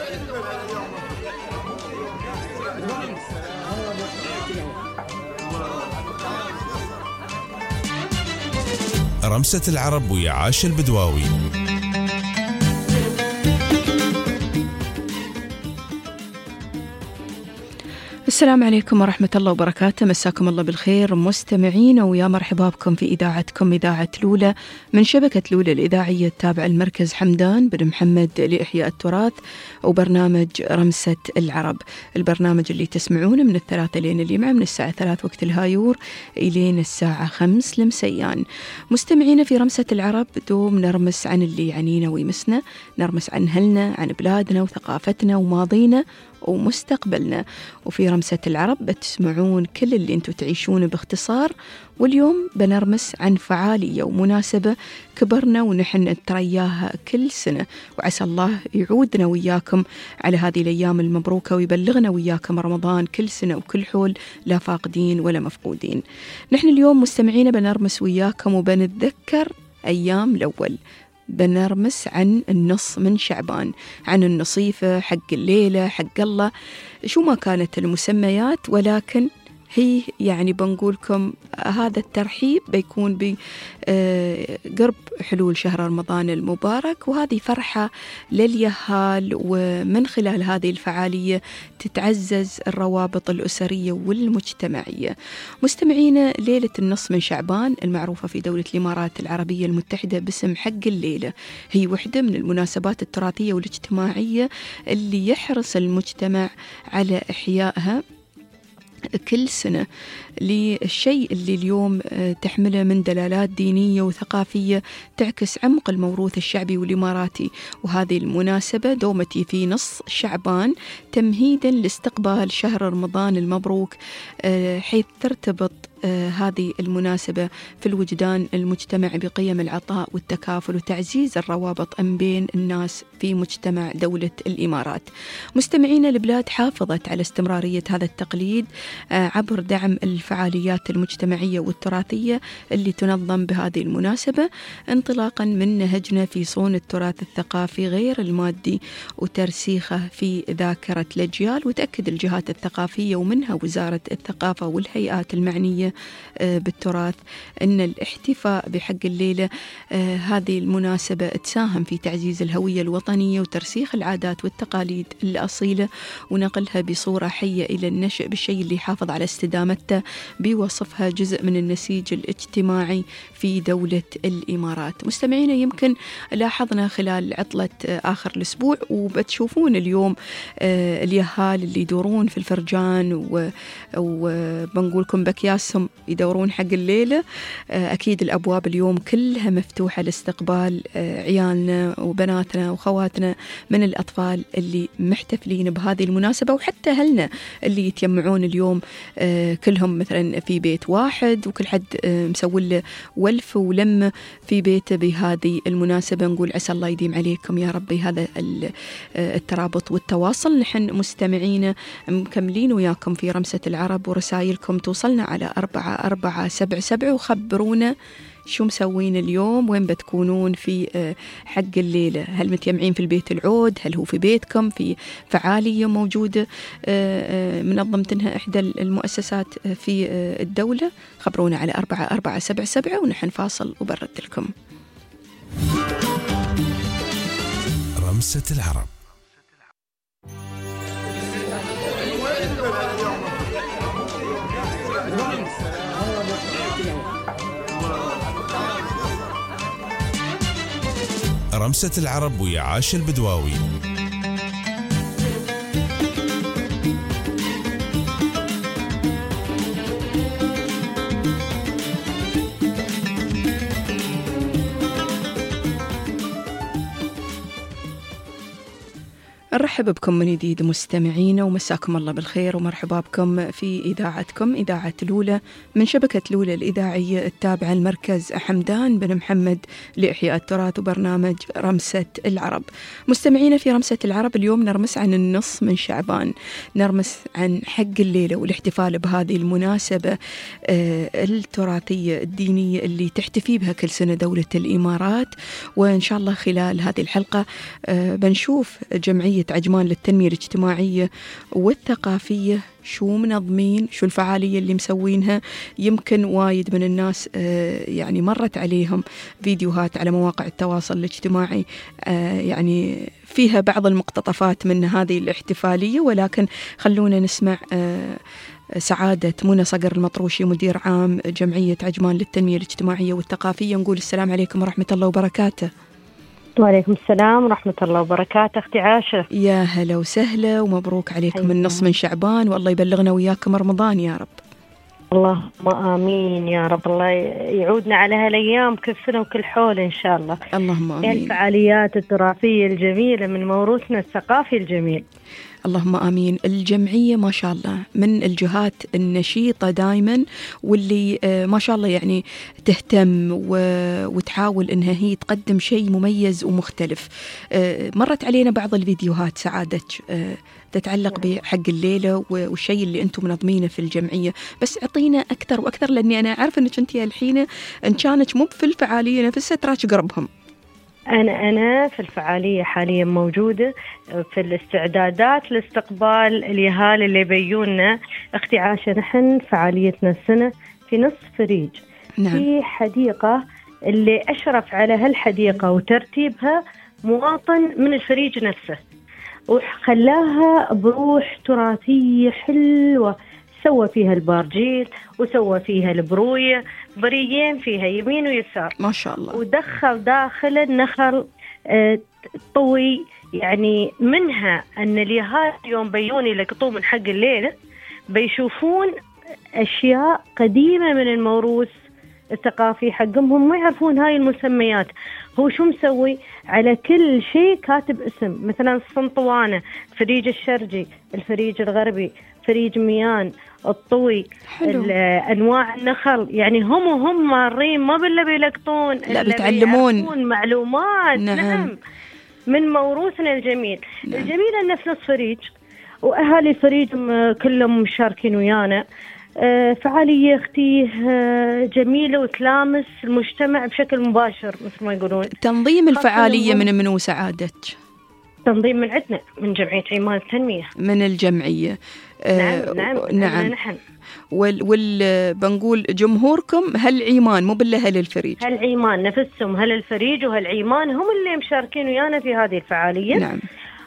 رمسة العرب ويا عاش البدواوي. السلام عليكم ورحمة الله وبركاته، مساكم الله بالخير مستمعين، ويا مرحبا بكم في إذاعتكم إذاعة لولة من شبكة لولة الإذاعية التابعة المركز حمدان بن محمد لإحياء التراث، وبرنامج رمسة العرب، البرنامج اللي تسمعونه من 3 لين الجمعة من الساعة 3 وقت الهايور إلين الساعة 5 لمسيان. مستمعين في رمسة العرب دوم نرمس عن اللي يعنينا ويمسنا، نرمس عن أهلنا، عن بلادنا وثقافتنا وماضينا ومستقبلنا. وفي رمسة العرب بتسمعون كل اللي انتوا تعيشونه باختصار. واليوم بنرمس عن فعالية ومناسبة كبرنا ونحن نترياها كل سنة، وعسى الله يعودنا وياكم على هذه الأيام المبروكة ويبلغنا وياكم رمضان كل سنة وكل حول، لا فاقدين ولا مفقودين. نحن اليوم مستمعين بنرمس وياكم وبنتذكر أيام الأول، بنرمس عن النص من شعبان، عن النصيفة، حق الليلة، حق الله، شو ما كانت المسميات، ولكن هي يعني بنقولكم هذا الترحيب بيكون بقرب حلول شهر رمضان المبارك، وهذه فرحة لليهال، ومن خلال هذه الفعالية تتعزز الروابط الأسرية والمجتمعية. مستمعين، ليلة النص من شعبان المعروفة في دولة الإمارات العربية المتحدة باسم حق الليلة، هي وحدة من المناسبات التراثية والاجتماعية اللي يحرص المجتمع على إحيائها كل سنة للشيء اللي اليوم تحمله من دلالات دينية وثقافية تعكس عمق الموروث الشعبي والإماراتي. وهذه المناسبة دومتي في نص شعبان تمهيدا لاستقبال شهر رمضان المبروك، حيث ترتبط هذه المناسبة في الوجدان المجتمع بقيم العطاء والتكافل وتعزيز الروابط بين الناس في مجتمع دولة الإمارات. مستمعين، البلاد حافظت على استمرارية هذا التقليد عبر دعم الفعاليات المجتمعية والتراثية اللي تنظم بهذه المناسبة، انطلاقا من نهجنا في صون التراث الثقافي غير المادي وترسيخه في ذاكرة الأجيال. وتأكد الجهات الثقافية ومنها وزارة الثقافة والهيئات المعنية بالتراث أن الاحتفاء بحق الليلة هذه المناسبة تساهم في تعزيز الهوية الوطنية وترسيخ العادات والتقاليد الأصيلة ونقلها بصورة حية إلى النشء بالشيء اللي يحافظ على استدامته بوصفها جزء من النسيج الاجتماعي في دولة الإمارات. مستمعين، يمكن لاحظنا خلال عطلة آخر الأسبوع وبتشوفون اليوم اليهال اللي يدورون في الفرجان وبنقولكم بكياسهم يدورون حق الليلة. أكيد الأبواب اليوم كلها مفتوحة لاستقبال عيالنا وبناتنا وخواتنا من الأطفال اللي محتفلين بهذه المناسبة، وحتى أهلنا اللي يتجمعون اليوم كلهم مثلا في بيت واحد وكل حد مسوي له ولف ولم في بيته بهذه المناسبة. نقول عسى الله يديم عليكم يا ربي هذا الترابط والتواصل. نحن مستمعين مكملين وياكم في رمسة العرب، ورسائلكم توصلنا على 4477، وخبرونا شو مسوين اليوم، وين بتكونون في حق الليلة، هل متجمعين في البيت العود، هل هو في بيتكم في فعالية موجودة منظمتها إحدى المؤسسات في الدولة. خبرونا على 4477 ونحن فاصل وبرد لكم. رمسة العرب. رمسة العرب ويا عاش البدواوي. نرحب بكم من جديد مستمعينا، ومساكم الله بالخير ومرحبا بكم في إذاعتكم إذاعة لولة من شبكة لولة الإذاعية التابعة المركز حمدان بن محمد لإحياء التراث وبرنامج رمسة العرب. مستمعينا في رمسة العرب اليوم نرمس عن النص من شعبان، نرمس عن حق الليلة والاحتفال بهذه المناسبة التراثية الدينية اللي تحتفي بها كل سنة دولة الإمارات. وإن شاء الله خلال هذه الحلقة بنشوف جمعية عجمان للتنمية الاجتماعية والثقافية، شو منظمين، شو الفعالية اللي مسوينها. يمكن وايد من الناس يعني مرت عليهم فيديوهات على مواقع التواصل الاجتماعي يعني فيها بعض المقتطفات من هذه الاحتفالية، ولكن خلونا نسمع سعادة منى صقر المطروشي، مدير عام جمعية عجمان للتنمية الاجتماعية والثقافية. نقول السلام عليكم ورحمة الله وبركاته. وعليكم السلام ورحمة الله وبركاته. أختي عاشة، يا هلا وسهلا ومبروك عليكم النص من شعبان، والله يبلغنا وياكم رمضان يا رب. اللهم آمين يا رب. الله يعودنا على هالأيام كل سنة وكل حول إن شاء الله. اللهم آمين. الفعاليات التراثية الجميلة من موروثنا الثقافي الجميل. اللهم آمين. الجمعية ما شاء الله من الجهات النشيطة دايما، واللي ما شاء الله يعني تهتم وتحاول إنها هي تقدم شيء مميز ومختلف. مرت علينا بعض الفيديوهات سعادتك تتعلق بحق الليلة والشيء اللي أنتم منظمينه في الجمعية، بس أعطينا أكثر وأكثر، لأني أنا عارفة أنك أنت الحين إن كانت مو في الفعالية نفسها تراك قربهم. أنا في الفعالية حاليا موجودة في الاستعدادات لاستقبال اليهال اللي بيجونا. أختي عاشة، نحن فعاليتنا السنة في نصف فريج. نعم. في حديقة اللي أشرف على هالحديقة وترتيبها مواطن من الفريج نفسه، وخلاها بروح تراثية حلوة. سوى فيها البارجيل وسوى فيها البروية، بريين فيها يمين ويسار ما شاء الله، ودخل داخل النخل طوي. يعني منها أن اليهال يوم بيوني لقطوه من حق الليلة بيشوفون أشياء قديمة من الموروث الثقافي حقهم، هم ما يعرفون هاي المسميات. هو شو مسوي؟ على كل شيء كاتب اسم، مثلا الصنطوانة، فريج الشرجي، الفريج الغربي، فريج ميان، الطوي، أنواع النخل. يعني هم مارين ما بالله بيلقطون، لا بتعلمون معلومات. نعم، من موروثنا الجميل. نعم. الجميل أنه في نص فريج، وأهالي الفريج كلهم مشاركين ويانا. فعالية اختي جميلة وتلامس المجتمع بشكل مباشر مثل ما يقولون. تنظيم الفعالية من منو سعادتك؟ تنظيم من عندنا من جمعية عمان التنمية، من الجمعية. نعم. نحن بنقول جمهوركم هالعيمان مو بالله هالفريج، هالعيمان نفسهم، هالفريج وهالعيمان هم اللي مشاركين ويانا في هذه الفعالية. نعم.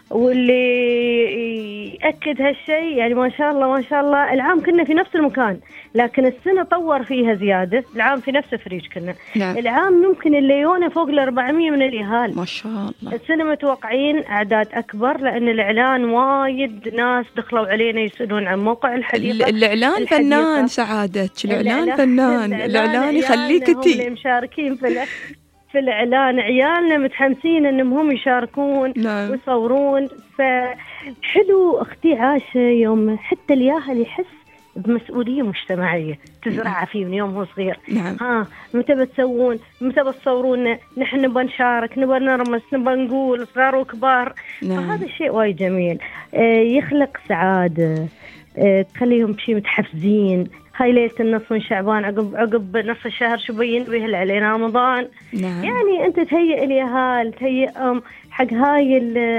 واللي يأكد هالشيء يعني ما شاء الله ما شاء الله، العام كنا في نفس المكان لكن السنة طور فيها زيادة. العام في نفس فريج كنا. نعم. العام ممكن الليونة فوق 400 من اليهال ما شاء الله. السنة متوقعين أعداد أكبر، لأن الإعلان وايد ناس دخلوا علينا يسألون عن موقع الحديقة. الإعلان فنان سعادة، الإعلان فنان، الإعلان يخليك تي مشاركين في الإعلان. عيالنا متحمسين أنهم هم يشاركون. نعم. ويصورون. فحلو أختي عاشة يوم حتى الياهل يحس بمسؤولية مجتمعية تزرعها فيه من يوم هو صغير. نعم. متى بتسوون، متى بتصورون، نحن نبى نشارك، نبى نرمس، نبى نقول صغار وكبار. نعم. فهذا الشيء وايد جميل، يخلق سعادة، تخليهم شيء متحفزين. هاي ليلة النص من شعبان، عقب نص الشهر شو بينتبه علينا رمضان. نعم. يعني أنت تهيئ اليهال، تهيئهم حق هاي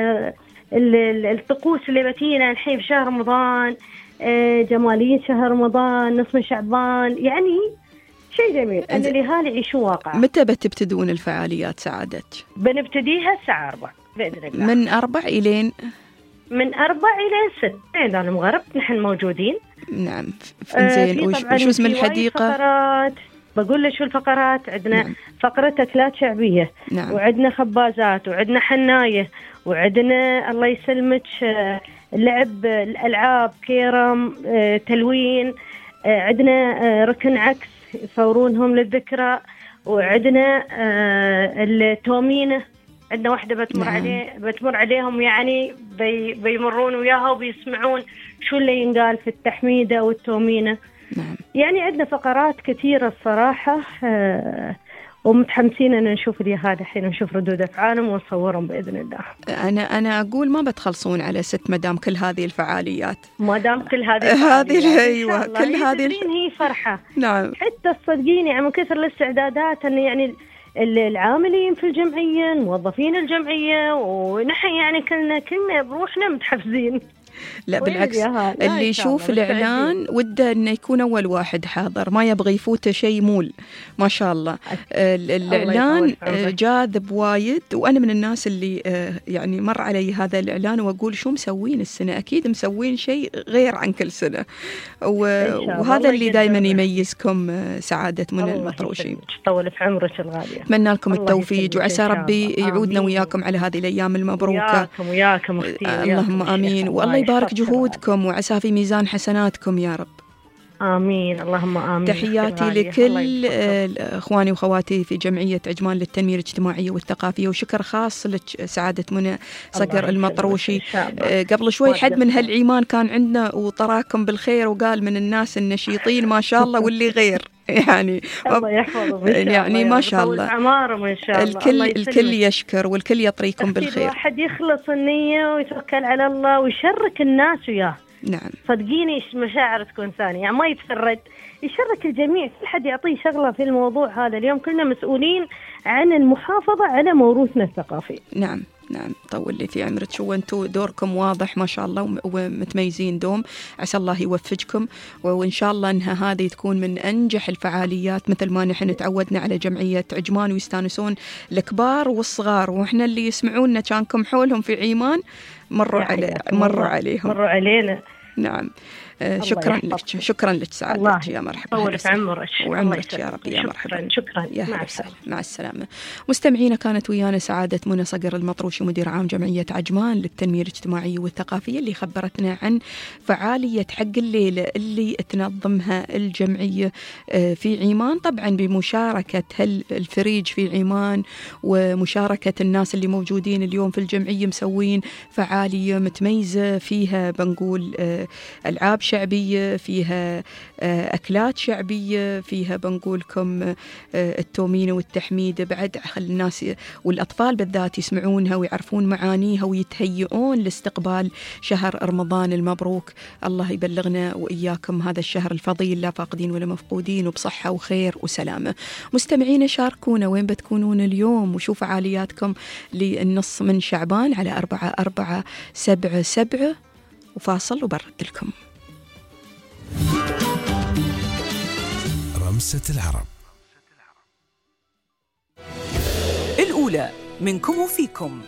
الطقوس اللي بتينا الحين في شهر رمضان، جمالية شهر رمضان، نص من شعبان. يعني شيء جميل أن اليهال يعيشوا واقع. متى بتبتدون الفعاليات سعادتك؟ بنبتديها الساعة 4 بإذن الله. من 4 إلين؟ من 4 إلى 6 عندنا المغرب نحن موجودين. نعم. زين. وش اسم الحديقة؟ فقرات. بقول لك شو الفقرات عندنا. نعم. فقرة أكلات شعبية. نعم. وعندنا خبازات، وعندنا حناية، وعندنا الله يسلمك لعب الألعاب، كيرم، تلوين. عندنا ركن عكس يصورونهم للذكرى، وعندنا التومينة. عندنا واحدة بتمر عليهم، يعني بيمرون وياها وبيسمعون شو اللي ينقال في التحميدة والتومينة. نعم. يعني عندنا فقرات كثيرة الصراحة، ومتحمسين أن نشوف هذا الحين، نشوف ردود أفعالهم ونصورهم بإذن الله. أنا أقول ما بتخلصون على 6 مدام كل هذه الفعاليات. مدام كل هذه أيوة كل هذه هي فرحة. نعم. حتى الصدقيني يعني من كثر الاستعدادات أن يعني العاملين في الجمعية، موظفين الجمعية، ونحن يعني كلنا بروحنا متحفزين. لا بالعكس، اللي يشوف الإعلان وده أنه يكون أول واحد حاضر، ما يبغى يفوته شيء مول. ما شاء الله الإعلان جاذب وايد، وأنا من الناس اللي يعني مر علي هذا الإعلان وأقول شو مسوين السنة، أكيد مسوين شيء غير عن كل سنة، وهذا اللي دايما يميزكم سعادة منى المطروشي. طول في عمرك الغالية، أتمنى لكم التوفيق، وعسى ربي يعودنا وياكم على هذه الأيام المبروكة. وياكم أختي، اللهم آمين، والله يبارك جهودكم وعسى في ميزان حسناتكم يا رب. آمين، اللهم آمين. تحياتي لكل إخواني وخواتي في جمعية عجمان للتنمية الاجتماعية والثقافية، وشكر خاص لك سعادة منى صقر المطروشي. قبل شوي حد من هالعيمان كان عندنا وطراكم بالخير، وقال من الناس النشيطين ما شاء الله واللي غير يعني الله يحفظهم يعني ما شاء الله أعمارهم إن شاء الله. الكل يشكر والكل يطريكم بالخير. الواحد يخلص النية ويتوكل على الله ويشرك الناس وياه. نعم صدقيني مشاعر تكون ثانية، يعني ما يتفرد، يشارك الجميع، كل حد يعطيه شغلة في الموضوع هذا. اليوم كلنا مسؤولين عن المحافظة على موروثنا الثقافي. نعم نعم، طول لي في عمرك، وانتم دوركم واضح ما شاء الله ومتميزين دوم. عسى الله يوفقكم، وإن شاء الله أنها هذه تكون من أنجح الفعاليات، مثل ما نحن تعودنا على جمعية عجمان ويستانسون الكبار والصغار، وإحنا اللي يسمعونا كانكم حولهم في عيمان مروا علينا. نعم شكرا لك، شكرا لك سعادتك، يا مرحبا. طول في عمرك وعمرك يا رب، يا مرحبا. شكرا يا مع السلامة. مستمعينا، كانت ويانا سعادة منى صقر المطروشي، مدير عام جمعية عجمان للتنمية الاجتماعية والثقافية، اللي خبرتنا عن فعالية حق الليلة اللي تنظمها الجمعية في عمان، طبعا بمشاركة الفريج في عمان ومشاركة الناس اللي موجودين اليوم في الجمعية. مسوين فعالية متميزة فيها بنقول ألعاب شعبية، فيها أكلات شعبية، فيها بنقولكم التومينة والتحميدة، بعد خل الناس والأطفال بالذات يسمعونها ويعرفون معانيها ويتهيئون لاستقبال شهر رمضان المبروك. الله يبلغنا وإياكم هذا الشهر الفضيل، لا فاقدين ولا مفقودين، وبصحة وخير وسلامة. مستمعين، شاركونا وين بتكونون اليوم، وشوف فعالياتكم للنص من شعبان على 4477، وفاصل وبرد لكم. رمسة العرب الأولى منكم وفيكم.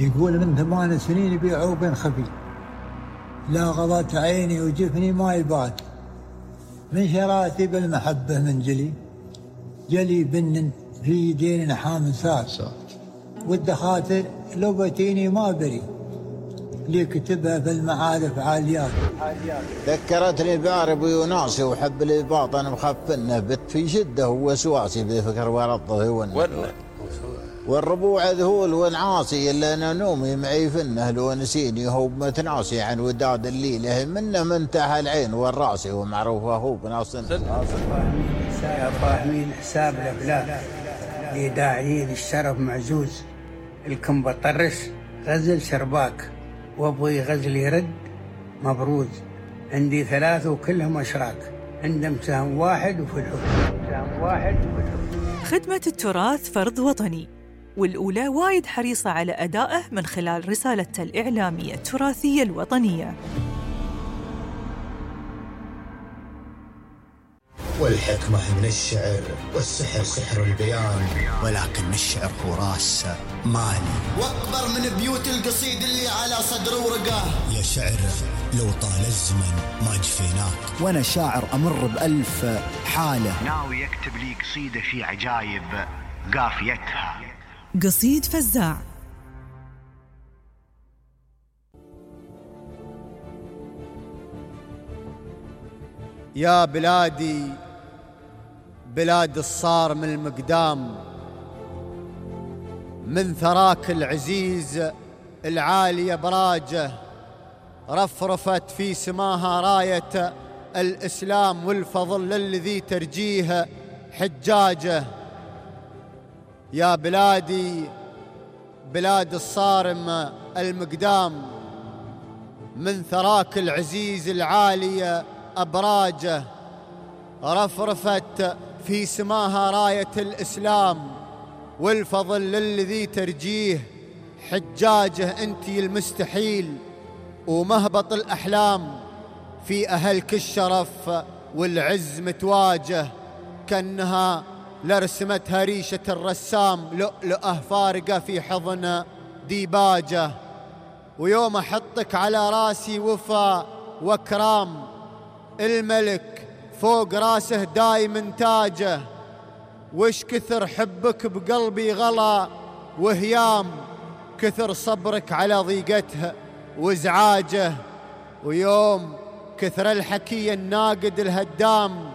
يقول من 8 سنين يبيعوا بين خفي، لا غضت عيني وجفني ما يبات، من شراتي بالمحبة من جلي بن في يدين نحام ساس، والدخاتر لو بتيني ما بري، اللي كتبها في المعارف عاليات. ذكرتني بعرب وناسي وحب الباطن مخفنه، بت في شده ووسواسي بفكر ورطه والربوع ذهول ونعاصي، الا انا نومي معي فنه، لو نسيني هو متناسي عن وداد الليله، منه منتهى العين والراسي، ومعروف هو بناصن. يا فاهمين حساب الافلاك، لداعيين الشرف معزوز، الكم بطرش غزل شرباك، وابوي غزل يرد مبروز، عندي 3 وكلهم اشراك، عندهم سهم واحد وفي الحب. خدمة التراث فرض وطني، والأولى وايد حريصة على أدائه من خلال رسالته الإعلامية التراثية الوطنية. والحكمة من الشعر، والسحر سحر البيان، ولكن الشعر هو راس مالي، واكبر من بيوت القصيد اللي على صدر ورقاه. يا شعر لو طال الزمن ما جفيناك، وانا شاعر امر ب1000 حالة، ناوي يكتب لي قصيدة في عجايب قافيتها. قصيد فزاع. يا بلادي بلاد الصارم المقدام، من ثراك العزيز العالية براجة، رفرفت في سماها راية الإسلام، والفضل للذي ترجيه حجاجه. يا بلادي بلاد الصارم المقدام، من ثراك العزيز العالية أبراجه، رفرفت في سماها راية الإسلام، والفضل للذي ترجيه حجاجه. أنتي المستحيل ومهبط الأحلام، في أهلك الشرف والعز متواجه، كأنها لرسمتها ريشة الرسام، لؤلؤة فارقة في حضن ديباجه. ويوم أحطك على راسي وفا وكرام، الملك فوق راسه دايم تاجه، وش كثر حبك بقلبي غلا وهيام، كثر صبرك على ضيقته وازعاجه. ويوم كثر الحكي الناقد الهدام،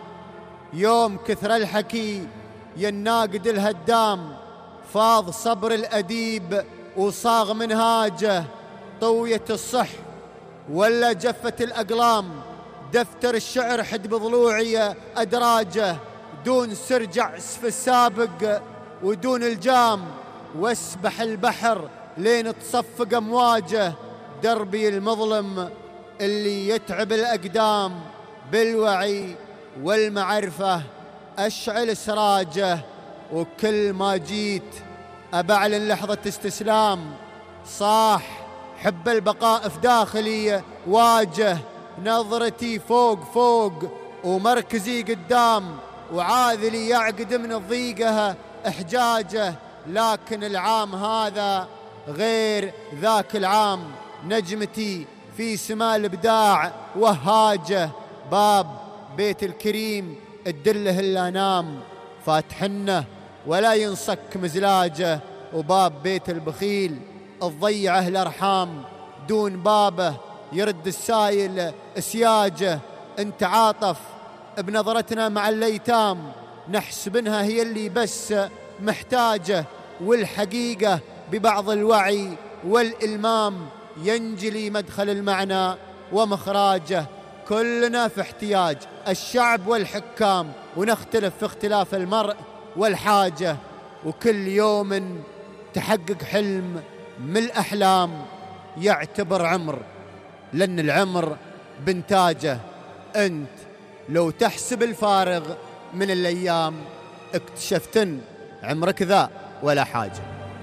يوم كثر الحكي الناقد الهدام، فاض صبر الأديب وصاغ منهاجه، طوية الصح ولا جفت الأقلام، دفتر الشعر حد بضلوعي أدراجه، دون سرجع في السابق ودون الجام، واسبح البحر لين تصفق أمواجه، دربي المظلم اللي يتعب الأقدام، بالوعي والمعرفة أشعل سراجه. وكل ما جيت أبعلن لحظة استسلام، صاح حب البقاء في داخلي واجه، نظرتي فوق فوق ومركزي قدام، وعاذلي يعقد من الضيقة إحجاجه. لكن العام هذا غير ذاك العام، نجمتي في سماء الإبداع وهاجه، باب بيت الكريم الدله إلا نام، فاتحنه ولا ينصك مزلاجه، وباب بيت البخيل الضيعه الأرحام، دون بابه يرد السايل سياجه. انت عاطف بنظرتنا مع الليتام، نحسبنها هي اللي بس محتاجه، والحقيقة ببعض الوعي والإلمام ينجلي مدخل المعنى ومخراجه. كلنا في احتياج الشعب والحكام، ونختلف في اختلاف المرء والحاجة، وكل يوم تحقق حلم من الأحلام، يعتبر عمر لأن العمر بنتاجه. أنت لو تحسب الفارغ من الأيام، اكتشفتن عمرك ذا ولا حاجة.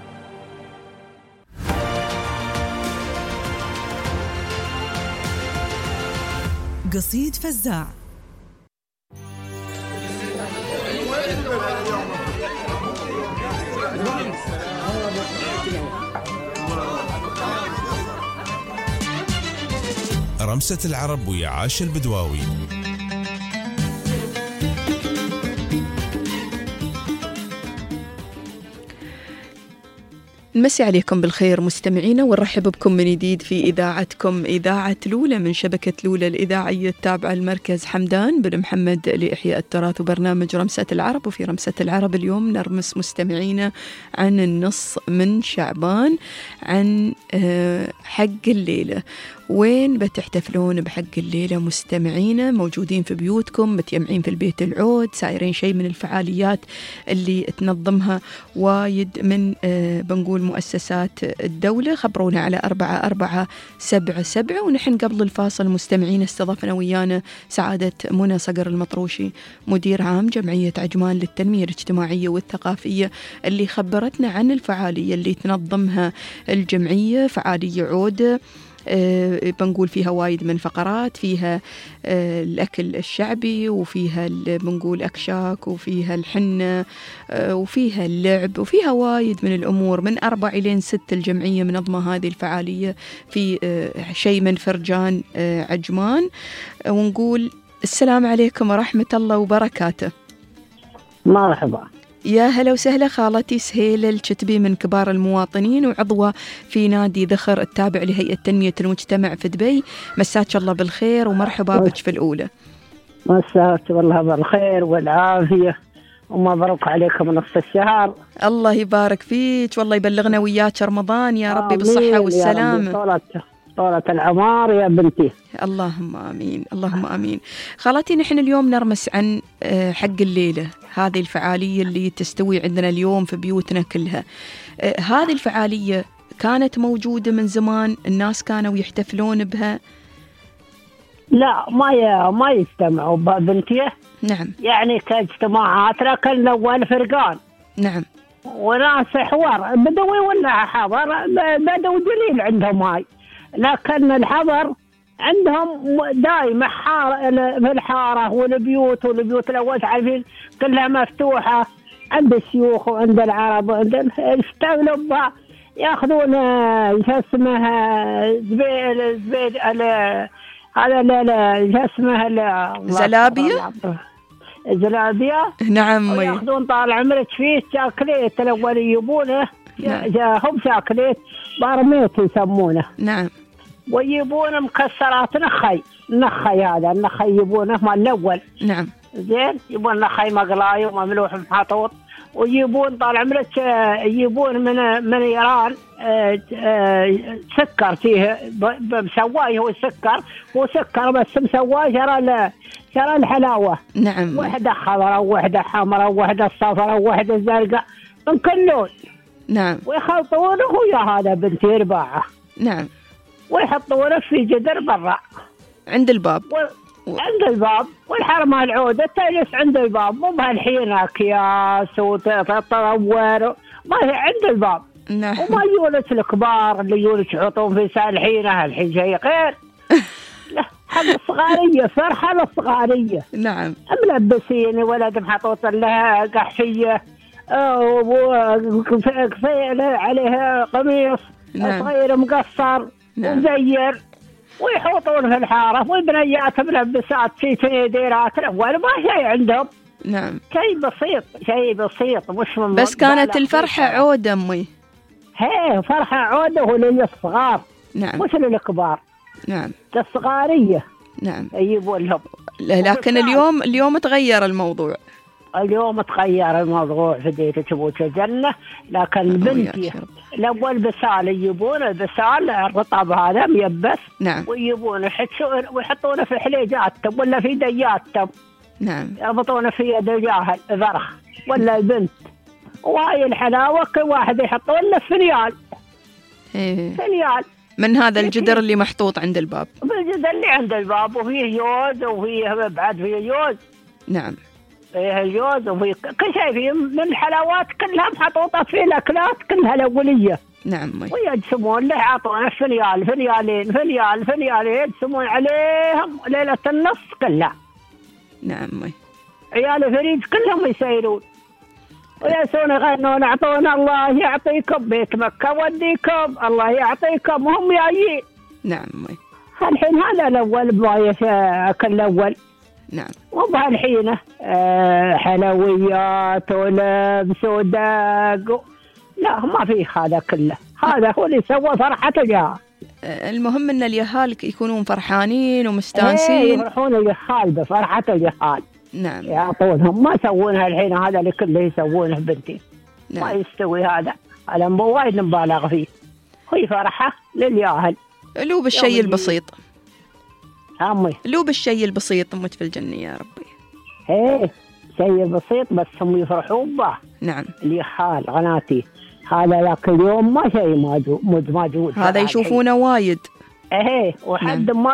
قصيد فزاع. رمسة العرب ويا عاش البدواوي. نمسي عليكم بالخير مستمعينا ونرحب بكم من جديد في إذاعتكم إذاعة لولة من شبكة لولة الإذاعية التابعة لمركز حمدان بن محمد لإحياء التراث وبرنامج رمسة العرب. وفي رمسة العرب اليوم نرمس مستمعينا عن النص من شعبان، عن حق الليلة. وين بتحتفلون بحق الليلة مستمعينا؟ موجودين في بيوتكم، متجمعين في البيت العود، سايرين شيء من الفعاليات اللي تنظمها وايد من بنقول مؤسسات الدولة؟ خبرونا على 4477. ونحن قبل الفاصل مستمعين استضفنا ويانا سعادة منى صقر المطروشي، مدير عام جمعية عجمان للتنمية الاجتماعية والثقافية، اللي خبرتنا عن الفعالية اللي تنظمها الجمعية. فعالية عودة بنقول فيها وايد من فقرات، فيها الأكل الشعبي، وفيها بنقول أكشاك، وفيها الحنة، وفيها اللعب، وفيها وايد من الأمور. من 4 إلى 6 الجمعية منظمة هذه الفعالية في شيء من فرجان عجمان. ونقول السلام عليكم ورحمة الله وبركاته. مرحبا، يا هلا وسهلا خالتي سهيلة الكتبي من كبار المواطنين وعضوة في نادي ذخر التابع لهيئة تنمية المجتمع في دبي. مساك الله بالخير ومرحبا بك في الأولى. مساك الله بالخير والعافية ومبروك عليكم نصف الشهر. الله يبارك فيك، والله يبلغنا وياك رمضان يا ربي بالصحة والسلامة، طولة العمر يا بنتي. اللهم آمين، اللهم آمين. خالتي نحن اليوم نرمس عن حق الليلة، هذه الفعالية اللي تستوي عندنا اليوم في بيوتنا كلها. هذه الفعالية كانت موجودة من زمان، الناس كانوا يحتفلون بها؟ لا، ما يجتمعوا بها بنتي. نعم. يعني كاجتماعات، لكن الأول فرقان. نعم. وناس حوار بدوي ولا حضر، بدو دليل عندهم هاي، لكن الحضر عندهم دايما في الحارة والبيوت الأول عارفين كلها مفتوحة، عند الشيوخ وعند العرب وعند يشتغلوا بها، ياخذون شو اسمه زبيد هذا شو اسمه زلابية. نعم. وياخذون طال عمرك فيه شاكليت الأول يجيبونه. نعم. هم شاكليت بارميت يسمونه. نعم. ويجيبون مكسرات نخي هذا النخي يجيبونه مال الأول. نعم. زين، يجيبون نخي مقلاي ومملوح محطوط، ويجيبون طال عمرك يجيبون من إيران سكر فيه مسواي، هو سكر بس مسواي شرى الحلاوة. نعم. واحدة خضراء وواحدة حمراء وواحدة صفراء وواحدة زرقاء من كل لون. نعم. ويخلطونه ويا هذا بنتي رباعة. نعم. ويحطونه في جدر برا عند الباب. عند الباب، والحرمة العودة تجلس عند الباب، مو بهالحين أكياس وتتطور، ما هي عند الباب. نعم. وما يولد الكبار اللي يولد يحطون في سالحينه، الحين شيء غير. لا، حق الصغارية، فرحة للصغارية. نعم. ملبسين ولد محطوط لها قحشية عليها قميص صغير مقصر. نعم. ومزير، ويحوطون في الحارة، والبنيات ملبسات في تنيديرات الأول، ما شيء عندهم. نعم. شيء بسيط مش من بس كانت الفرحة عودة أمي. هي فرحة عودة للصغار. نعم. مش للكبار. نعم. للصغارية. نعم. يجيبون لهم. لكن اليوم تغير الموضوع. اليوم تغير الموضوع في ديت تبوت الجنة، لكن بنتي الأول بسال يجيبون البسال الرطب هذا ميبس. نعم. ويجيبونه ويحطونه في حليجاتهم ولا في دياتهم. نعم. يربطونه في يد الجاهل ذرخ ولا البنت، وهاي الحلاوة كل واحد يحطون له فنيال. فنيال من هذا الجدر اللي محطوط عند الباب. الجدر اللي عند الباب، وفيه جوز وفيه بعد فيه جوز. نعم. فيه الجوز وفيه كل شيء، فيه من الحلاوات كلها محطوطة في الأكلات كلها الأولية. نعم. ويجسمون له، يعطونه فنيالين يجسمون عليهم ليلة النص كلها. نعم. عيال فريج كلهم يسيرون ويسون يغنون اعطونا الله يعطيكم بيت مكة وديكم، الله يعطيكم، وهم جايين. نعم. الحين هذا الأول بايش أكل الأول. نعم. وبهالحين حلويات ولبس ودق، لا ما في هذا كله. هذا هو اللي سوى فرحة اليهال. المهم ان اليهال يكونون فرحانين ومستانسين. يفرحون اليهال بفرحة اليهال. نعم. يعطونهم، ما يسوونها الحين هذا اللي كله يسوونه بنتي. نعم. ما يستوي هذا وايد مبالغ فيه. هي فرحة للياهل. لو بالشيء البسيط. أمي. لو بالشيء البسيط أمك في الجنة يا ربي. إيه شيء بسيط بس هم يفرحون به. نعم. اليهال غناتي هذا ذاك اليوم ما شيء موجود. هذا يشوفونه وايد. إيه وحد نعم. ما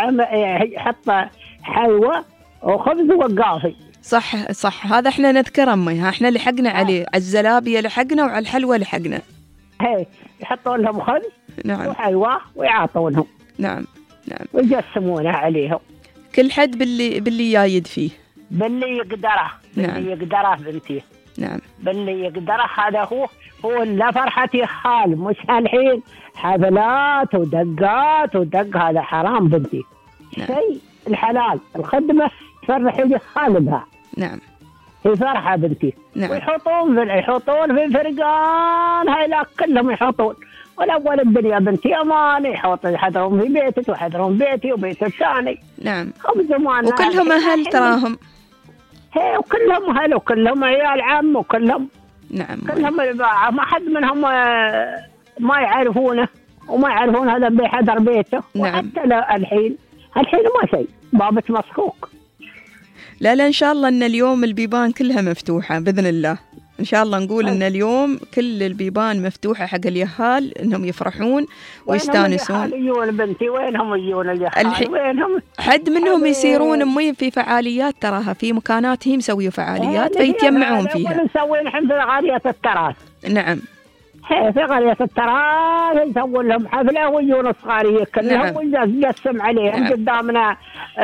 يحط حلوى وخبز وقافي. صح هذا احنا نذكر أمي، احنا لحقنا عليه، على الزلابية لحقنا وعلى الحلوى لحقنا. إيه يحطون لهم خبز. نعم. وحلوى ويعطونهم. نعم. ويقسمونه عليهم. كل حد باللي يايد فيه. باللي يقدره. نعم. باللي يقدره بنتي. نعم. باللي يقدره هذا هو لا فرحة يخال. مش الحين حفلات ودقات ودق، هذا حرام بنتي. نعم. شيء الحلال الخدمة تفرح يخال بها. نعم. هي فرحة بنتي. نعم. يحطون في فرقان، هاي لا كلهم يحطون. والأول الدنيا بنتي أمان، يحضرون في بيتك ويحضرون بيتي وبيت الثاني. نعم. وكلهم أهل تراهم. هي وكلهم أهل وكلهم عيال عم وكلهم. نعم. كلهم ما حد منهم ما يعرفونه وما يعرفون هذا بيحضر بيته. نعم. وحتى الحين ما شيء، بابك مسكوك. لا إن شاء الله إن اليوم البيبان كلها مفتوحة بإذن الله. إن شاء الله نقول إن اليوم كل البيبان مفتوحة حق اليهال إنهم يفرحون ويستانسون. وينهم يجون بنتي؟ وينهم يجون اليهال؟ وينهم؟ حد منهم يصيرون أمي في فعاليات، تراها في مكانات هي مسوية فعاليات فيتجمعون فيها. نسوي نحن في قرية التراث. نعم. في قرية التراث يسوون لهم حفلة ويجون الصغارية كلهم. نعم. ونقسم عليهم. نعم. قدامنا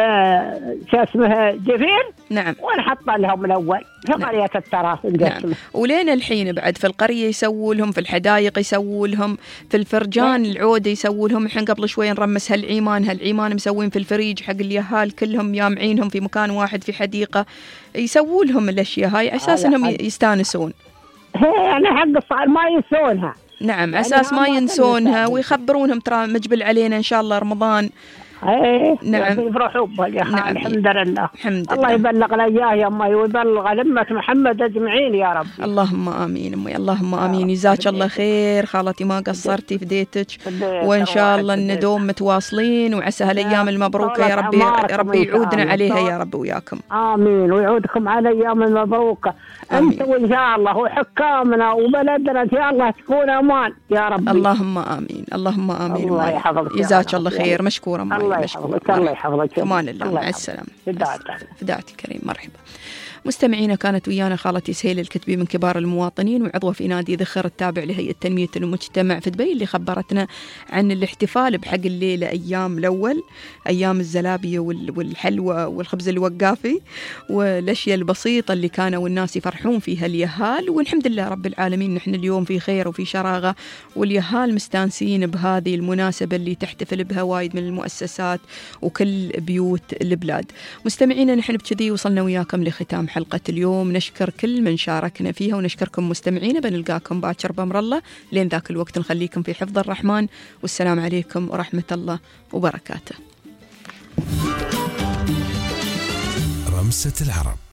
شو اسمه جفير. نعم. ونحط لهم الأول في قرية التراث نقسمه. نعم. ولين الحين بعد في القرية يسووا لهم، في الحدائق يسووا لهم، في الفرجان العودة يسووا لهم. الحين قبل شوي نرمس هالعيمان مسوين في الفريج حق اليهال كلهم، يامعينهم في مكان واحد في حديقة، يسووا لهم الأشياء هاي أساس إنهم يستانسون. يعني حق الصغار ما ينسونها. نعم. أساس ما ينسونها ويخبرونهم ترى مجبل علينا إن شاء الله رمضان. نعم. يفرحوا بها. نعم. الحمد لله. الله يبلغنا إياه يا أمي ويبلغ لمة محمد أجمعين يا رب. اللهم آمين أمي، اللهم آمين. جزاك الله خير خالتي، ما قصرتي في ديتك، وإن شاء الله ندوم متواصلين وعسى هالأيام المبروكة يا ربي يعودنا عليها يا رب وياكم. آمين. ويعودكم على الأيام المبروكة أنتم إن شاء الله، وحكامنا وبلدنا إن شاء الله تكون أمان يا رب. اللهم آمين. اللهم آمين. الله يحفظك. جزاك الله خير. مشكورة الله يحفظك. الله يحفظك. أمان الله. مع السلامة. فداعتي الكريم. مرحبا مستمعينا. كانت ويانا خالتي سهيل الكتبي من كبار المواطنين وعضوة في نادي ذخر التابع لهيئة تنمية المجتمع في دبي، اللي خبرتنا عن الاحتفال بحق الليلة أيام الأول، أيام الزلابية والحلوى والخبز الوقافي والأشياء البسيطة اللي كانوا الناس يفرحون فيها اليهال. والحمد لله رب العالمين نحن اليوم في خير وفي شراغة، واليهال مستانسين بهذه المناسبة اللي تحتفل بها وايد من المؤسسات وكل بيوت البلاد. مستمعينا نحن بكذي وصلنا وياكم لختام حلقة اليوم. نشكر كل من شاركنا فيها ونشكركم مستمعينا. بنلقاكم باكر بأمر الله. لين ذاك الوقت نخليكم في حفظ الرحمن، والسلام عليكم ورحمة الله وبركاته. رمسة العرب.